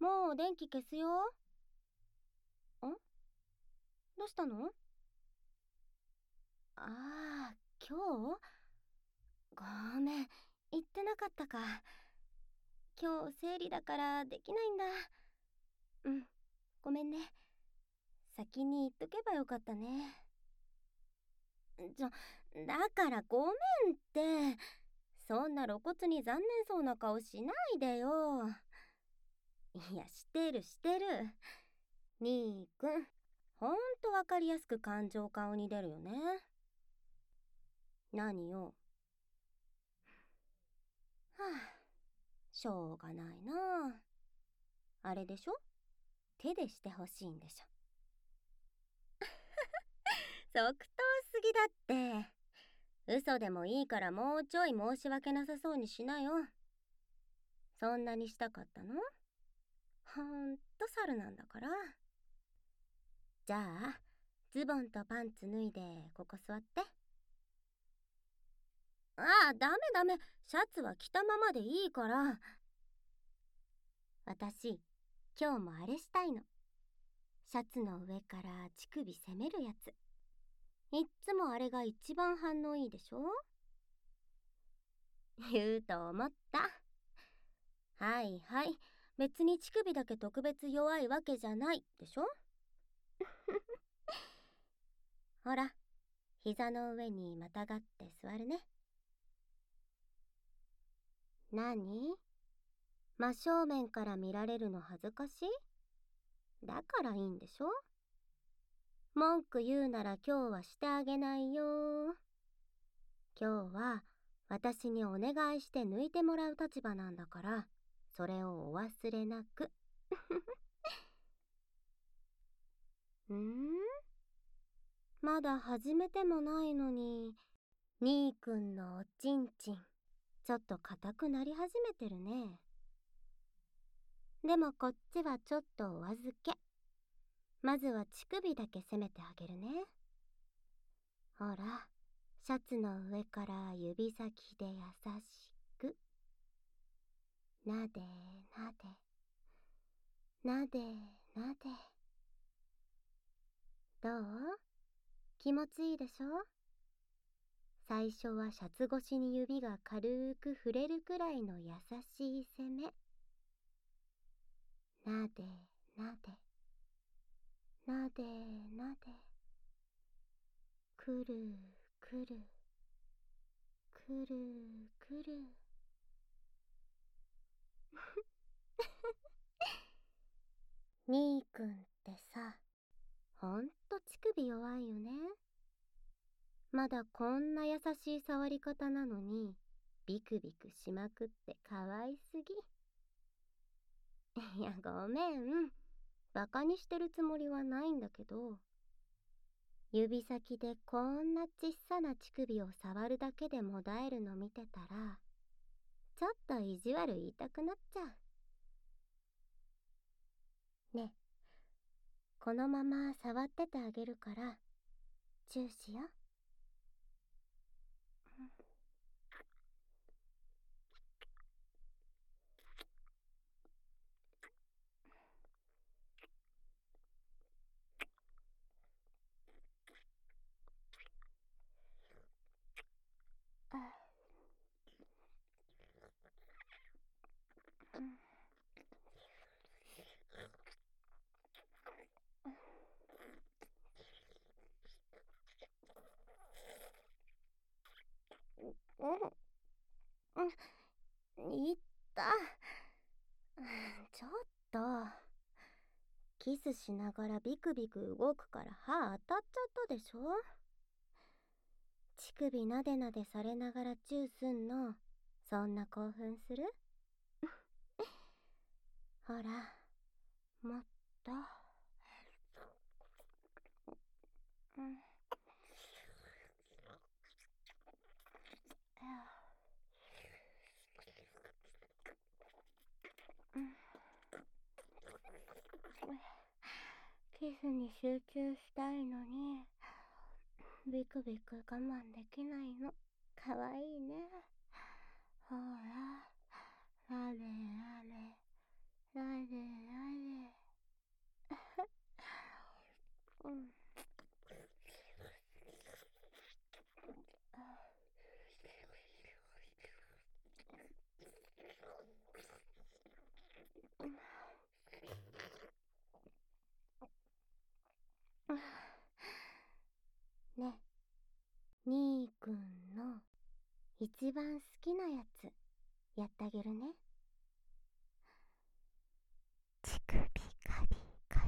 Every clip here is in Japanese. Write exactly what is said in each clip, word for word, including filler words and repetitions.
もう電気消すよ。ん？どうしたの？ああ、今日？ごめん、言ってなかったか。今日生理だからできないんだ。うん、ごめんね。先に言っとけばよかったね。ちょ、だからごめんって。そんな露骨に残念そうな顔しないでよ。いや、してるしてる。にーくん、ほんとわかりやすく感情顔に出るよね。何よ。はあ、しょうがないな。あれでしょ？手でしてほしいんでしょ。即答すぎだって。嘘でもいいからもうちょい申し訳なさそうにしなよ。そんなにしたかったの？ほんと猿なんだから。じゃあ、ズボンとパンツ脱いでここ座って。ああ、ダメダメ。シャツは着たままでいいから。私、今日もあれしたいの。シャツの上から乳首攻めるやつ。いっつもあれが一番反応いいでしょ？言うと思った。はいはい。別に乳首だけ特別弱いわけじゃないでしょ？ほら、膝の上にまたがって座るね。何？真正面から見られるの恥ずかしい？だからいいんでしょ？文句言うなら今日はしてあげないよ。今日は私にお願いして抜いてもらう立場なんだから、それをお忘れなく。んー？まだ始めてもないのに、にーくんのおちんちん、ちょっと硬くなり始めてるね。でもこっちはちょっとお預け。まずは乳首だけ攻めてあげるね。ほら、シャツの上から指先で優しく。なでなで。なでなで。どう？気持ちいいでしょ？最初はシャツ越しに指が軽く触れるくらいの優しい攻め。なでなで。なでなで。くるくる。くるくる。にーくんってさ、ほんと乳首弱いよね。まだこんな優しい触り方なのに、ビクビクしまくってかわいすぎ。いや、ごめん。バカにしてるつもりはないんだけど、指先でこんなちっさな乳首を触るだけでもだえるの見てたら、ちょっと意地悪言いたくなっちゃう。ね、このまま触っててあげるから、チューしよ。うん、うん、いった。ちょっと。キスしながらビクビク動くから歯当たっちゃったでしょ？乳首なでなでされながらチューすんの、そんな興奮する？ほら、もっと。うん。キスに集中したいのに、ビクビク我慢できないの。かわいいね。ほら、なでなで、なで一番好きなやつやってあげるね。乳首カリカ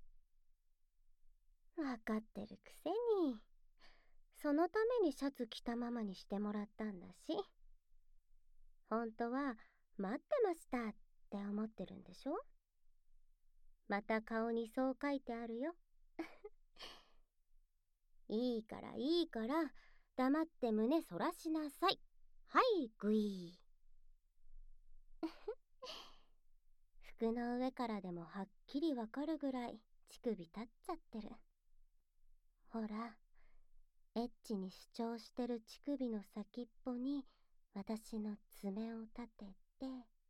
リ。わかってるくせに。そのためにシャツ着たままにしてもらったんだし。本当は待ってましたって思ってるんでしょ。また顔にそう書いてあるよ。いいからいいから黙って胸そらしなさい。はいグイー。服の上からでもはっきりわかるぐらい乳首立っちゃってる。ほら、エッチに主張してる乳首の先っぽに私の爪を立てて。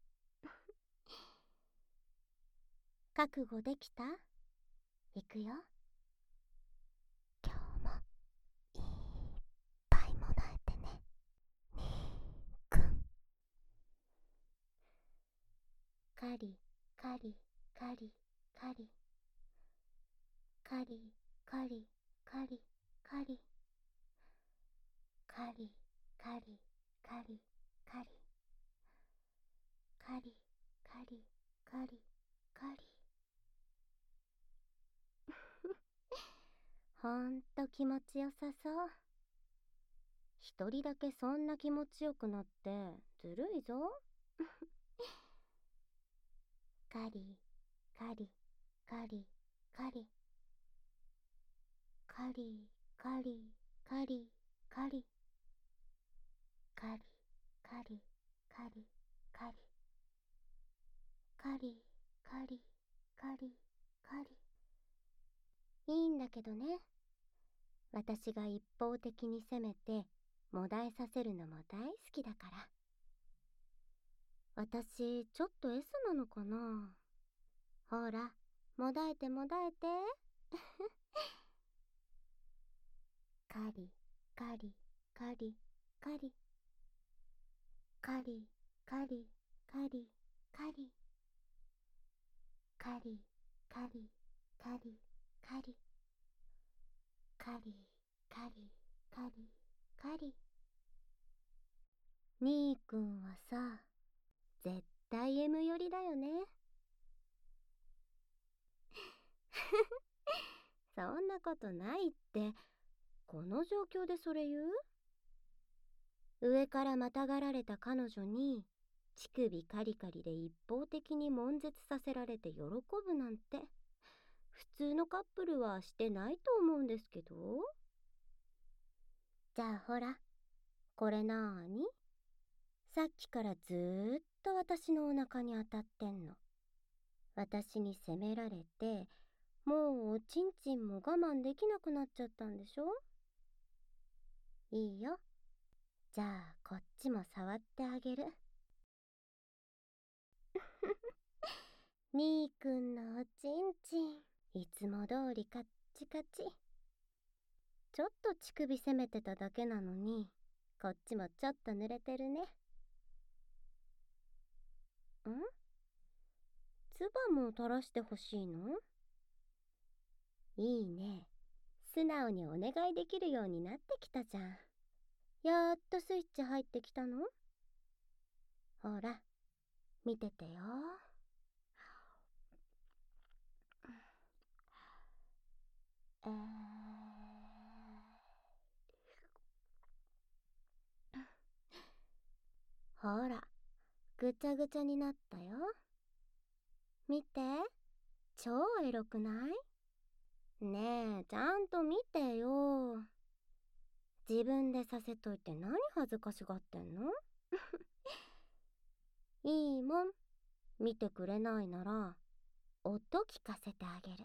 覚悟できた？いくよ。今日もいっぱいもらえてね、にーくん。カリカリカリカリカリカリカリカリカリカリカリカリカリカリカリカリ。ほんと気持ちよさそう。一人だけそんな気持ちよくなってずるいぞ。カリカリカリカリカリカリカリカリカリカリカリカリカリカリカリカリ。いいんだけどね。私が一方的に攻めてもだえさせるのも大好きだから。私ちょっと S なのかな。ほら、もだえてもだえて。カリカリカリカリカリカリカリカリカリカリカリカリカリカリカリカリ。にーくんはさ、絶対 エム 寄りだよね。そんなことないって。この状況でそれ言う？上からまたがられた彼女に乳首カリカリで一方的に悶絶させられて喜ぶなんて普通のカップルはしてないと思うんですけど。じゃあほら、これなーに？さっきからずーっと私のお腹に当たってんの。私に責められて、もうおちんちんも我慢できなくなっちゃったんでしょ？いいよ。じゃあこっちも触ってあげる。にーくんのおちんちん、いつも通りカッチカチ。ちょっと乳首攻めてただけなのに、こっちもちょっと濡れてるね。ん？唾も垂らしてほしいの？いいね。素直にお願いできるようになってきたじゃん。やっとスイッチ入ってきたの？ほら、見ててよ。えー、ほら、ぐちゃぐちゃになったよ。見て、超エロくない？ねえ、ちゃんと見てよ。自分でさせといて何恥ずかしがってんの？いいもん。見てくれないなら、音聞かせてあげる。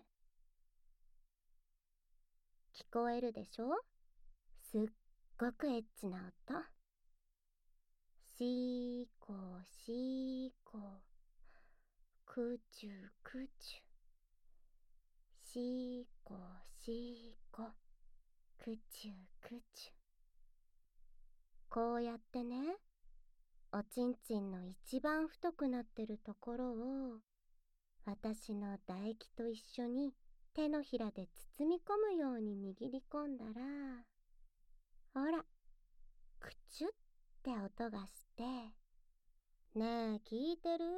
聞こえるでしょ？すっごくエッチな音。しーこしーこ。くちゅくちゅ。しーこしーこ。くちゅくちゅ。こうやってね、おちんちんの一番太くなってるところを私の唾液と一緒に手のひらで包み込むように握り込んだら、ほら、くちゅっって音がして、ねえ聞いてる？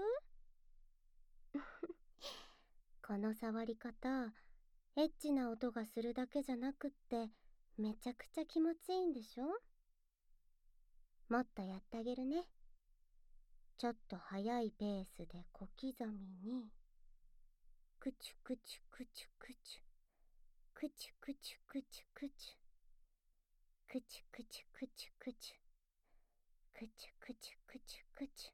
この触り方、エッチな音がするだけじゃなくってめちゃくちゃ気持ちいいんでしょ？もっとやってあげるね。ちょっと速いペースで小刻みに、くちゅくちゅくちゅくちゅ、くちゅくちゅくちゅくちゅ、くちゅくちゅくちゅくちゅ、くちゅくちゅくちゅくちゅ。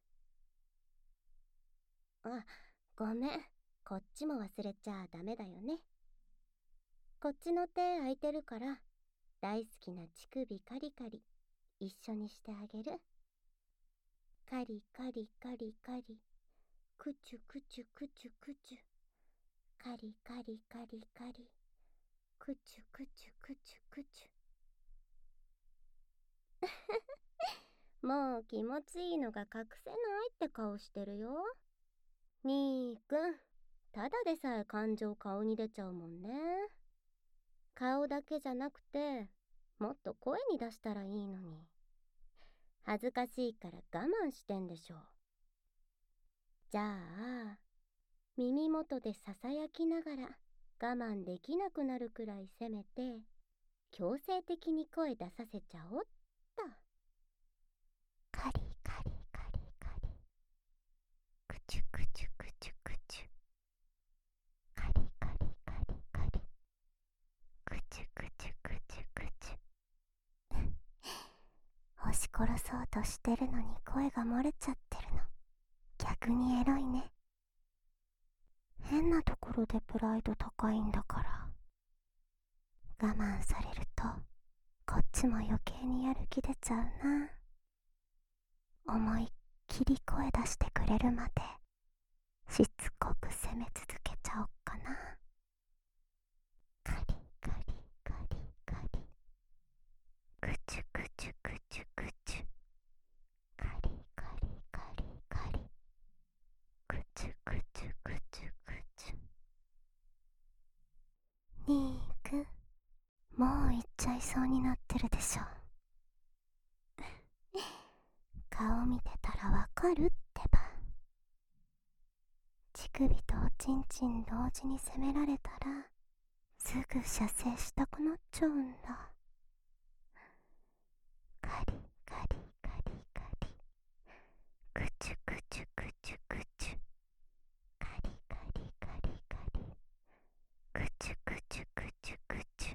あ、ごめん、こっちも忘れちゃダメだよね。こっちの手空いてるから、大好きな乳首カリカリ一緒にしてあげる。カリカリカリカリ、くちゅくちゅくちゅくちゅ、カリカリカリカリ、くちゅくちゅくちゅくちゅ。もう気持ちいいのが隠せないって顔してるよ。にーくん、ただでさえ感情顔に出ちゃうもんね。顔だけじゃなくて、もっと声に出したらいいのに。恥ずかしいから我慢してんでしょ。じゃあ、耳元でささやきながら我慢できなくなるくらいせめて、強制的に声出させちゃおっと。カリカリカリカリ、くちゅくちゅくちゅくちゅ、カリカリカリカリ、くちゅくちゅくちゅくちゅ。押し殺そうとしてるのに声が漏れちゃってるの、逆にエロいね。変なところでプライド高いんだから。我慢されるとこっちも余計にやる気出ちゃうな。思いっきり声出してくれるまでしつこく責め続けちゃおっかな。カリカリカリカリ、くちゅくちゅくちゅくちゅ、カリカリカリカリ、くちゅくちゅくちゅくちゅ。にーくん、もう行っちゃいそうになってるでしょ。顔見てたらわかるってば。乳首とおちんちん同時に責められたらすぐ射精したくなっちゃうんだ。カリカリカリカリ、くちゅくちゅくちゅくちゅ、カリカリカリカリ、くちゅくちゅくちゅくち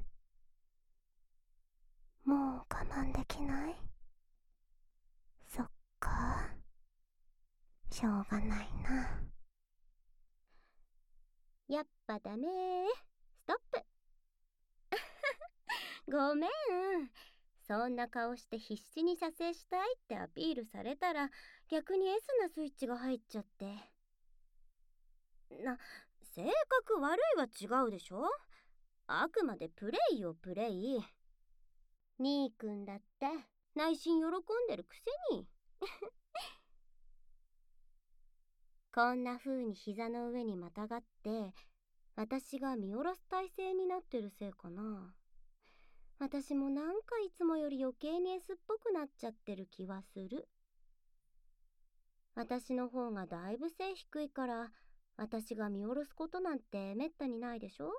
ゅ。もう我慢できない？そっか、しょうがないな。やっぱダメー。ストップ。ごめん。そんな顔して必死に射精したいってアピールされたら逆に S なスイッチが入っちゃって。な、性格悪いは違うでしょ。あくまでプレイよプレイ。にーくんだって内心喜んでるくせに。こんな風に膝の上にまたがって私が見下ろす体勢になってるせいかな。私もなんかいつもより余計に S っぽくなっちゃってる気はする。私の方がだいぶ背低いから私が見下ろすことなんてめったにないでしょ。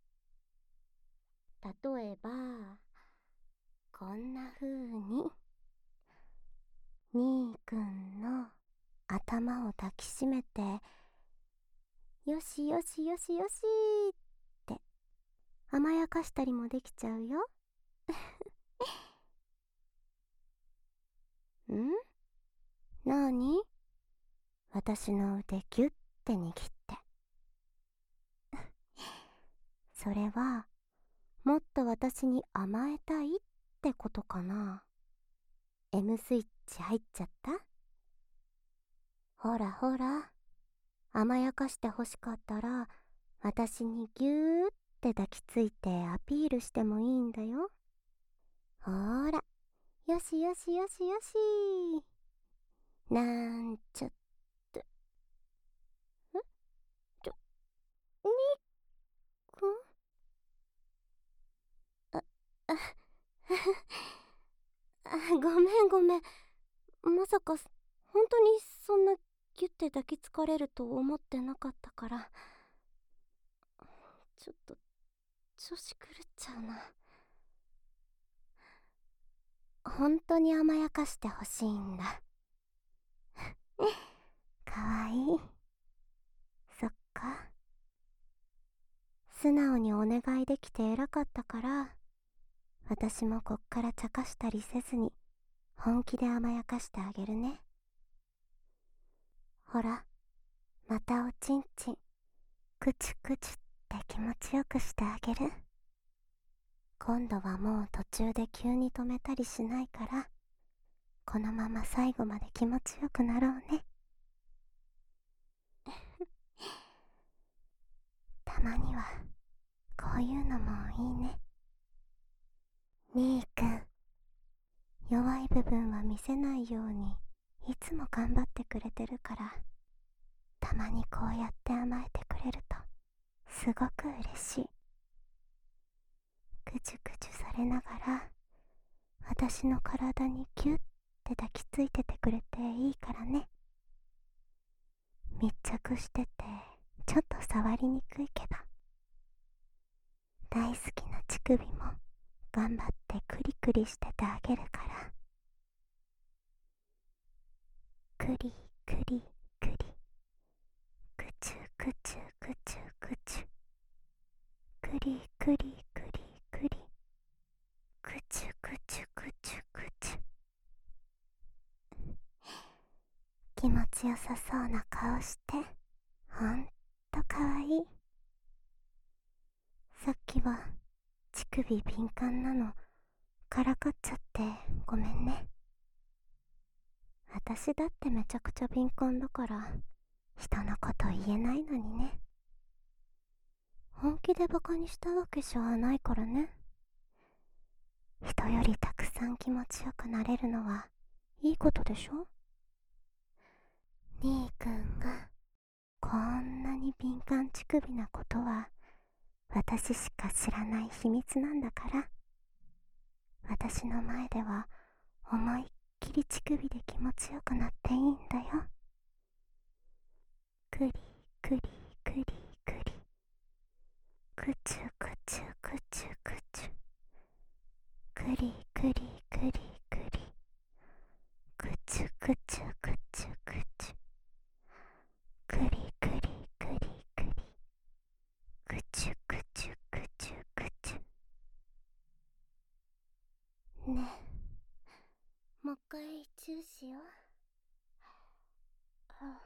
例えばこんな風ににーくんの頭を抱きしめてよしよしよしよしって甘やかしたりもできちゃうよ。ん？なーに？私の腕ギュッて握って。それはもっと私に甘えたいってことかな。 M スイッチ入っちゃった？ほらほら、甘やかしてほしかったら私にギューって抱きついてアピールしてもいいんだよ。ほーら、よしよしよしよし。なんちゃって。ん？ちょ、にーくん？あ、あ、あ、ごめんごめん。 まさか本当にそんなギュッて抱きつかれると思ってなかったから、ちょっと調子狂っちゃうな。本当に甘やかしてほしいんだ。かわいい。そっか。素直にお願いできて偉かったから、私もこっから茶化したりせずに本気で甘やかしてあげるね。ほら、またおちんちんクチュクチュって気持ちよくしてあげる。今度はもう途中で急に止めたりしないから、このまま最後まで気持ちよくなろうね。たまにはこういうのもいいね。兄くん、弱い部分は見せないようにいつも頑張ってくれてるから、たまにこうやって甘えてくれるとすごく嬉しい。ぐちゅぐちゅされながら私の体にキュッて抱きついててくれていいからね。密着しててちょっと触りにくいけど、大好きな乳首も頑張ってクリクリしててあげるから。クリクリクリ、クチュクチュクチュクチュ、クリクリクリクリ、クチュクチュクチュクチュ。気持ちよさそうな顔してほんとかわいい。さっきは乳首敏感なのからかっちゃってごめんね。私だってめちゃくちゃ敏感だから人のこと言えないのにね。本気でバカにしたわけじゃないからね。人よりたくさん気持ちよくなれるのはいいことでしょ。兄くんがこんなに敏感乳首なことは私しか知らない秘密なんだから、私の前では思いっきり乳首で気持ちよくなっていいんだよ。クリクリクリクリ、クチュクチュクチュクチュ、クリクリクリクリ、クチュクチュクチュクチュ、クリクリクリクリ、クチュクチュクチュクチュ。ねえ、もう一回チューしよう。あ、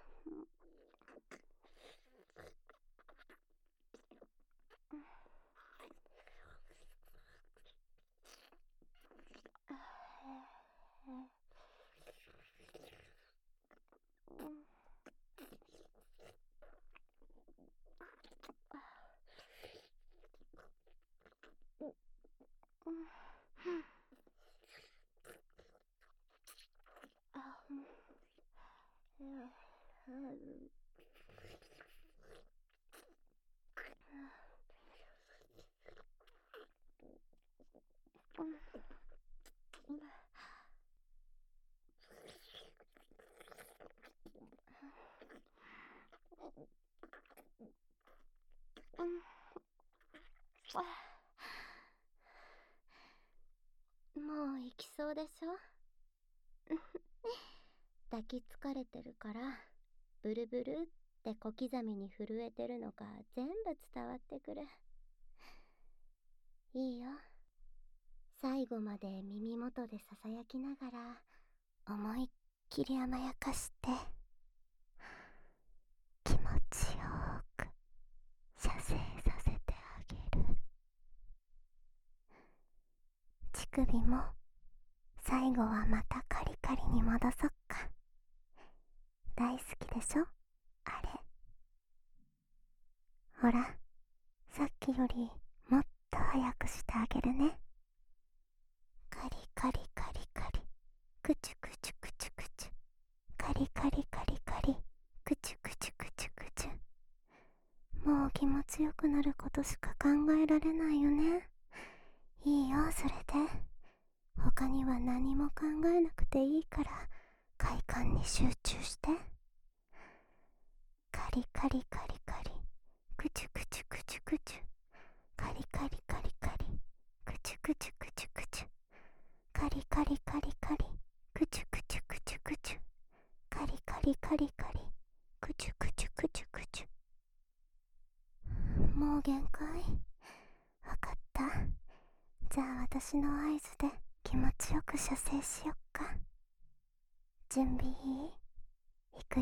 もう行きそうでしょ。抱きつかれてるからブルブルって小刻みに震えてるのが全部伝わってくる。いいよ、最後まで耳元でささやきながら思いっきり甘やかして気持ちよく射精させてあげる。乳首も最後はまたカリカリに戻そっか。大好きでしょあれ。ほら、さっきよりもっと早くしてあげるね。カリカリカリカリ、クチュクチュクチュクチュ、カリカリカリカリ、クチュクチュクチュクチュ。もう気持ちよくなることしか考えられないよね。いいよ、それで。他には何も考えなくていいから快感に集中して。カリカリカリカリ、クチュクチュクチュクチュ、カリカリカリカリ、クチュクチュクチュクチュ、カリカリカリカリ、クチュクチュクチュクチュ、カリカリカリカリ、クチュクチュクチュクチュ。もう限界。わかった。じゃあ私の合図で気持ちよく射精しよっか。準備いい？いくよ。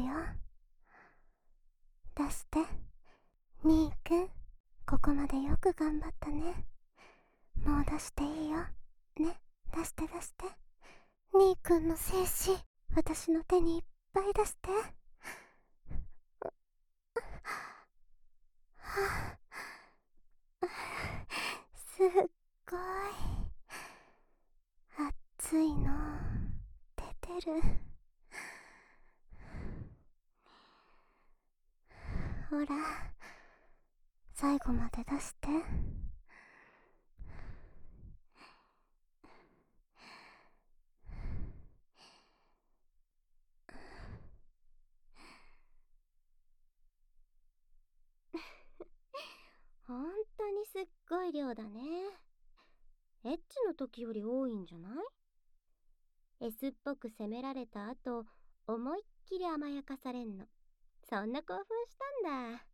出して。にーくん、ここまでよく頑張ったね。もう出していいよ。ね、出して出して。にーくんの精子、私の手にいっぱい出して。はあ、すっごい。熱いの、出てる。ほら、最後まで出して。ほんとにすっごい量だね。エッチの時より多いんじゃない？ S っぽく責められた後、思いっきり甘やかされんの。そんな興奮したんだ。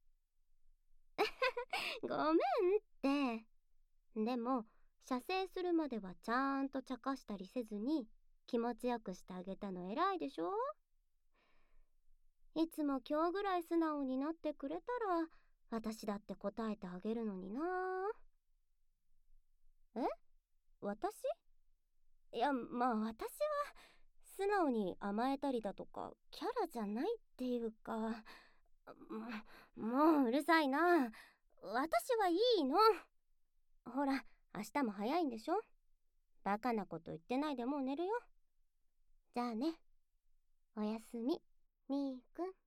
ごめんって。でも、射精するまではちゃんと茶化したりせずに気持ちよくしてあげたの偉いでしょ？いつも今日ぐらい素直になってくれたら私だって答えてあげるのにな。え？私？いや、まあ私は素直に甘えたりだとかキャラじゃないっていうか、ももううるさいな。私はいいの。ほら、明日も早いんでしょ？バカなこと言ってないでもう寝るよ。じゃあね。おやすみ、にーくん。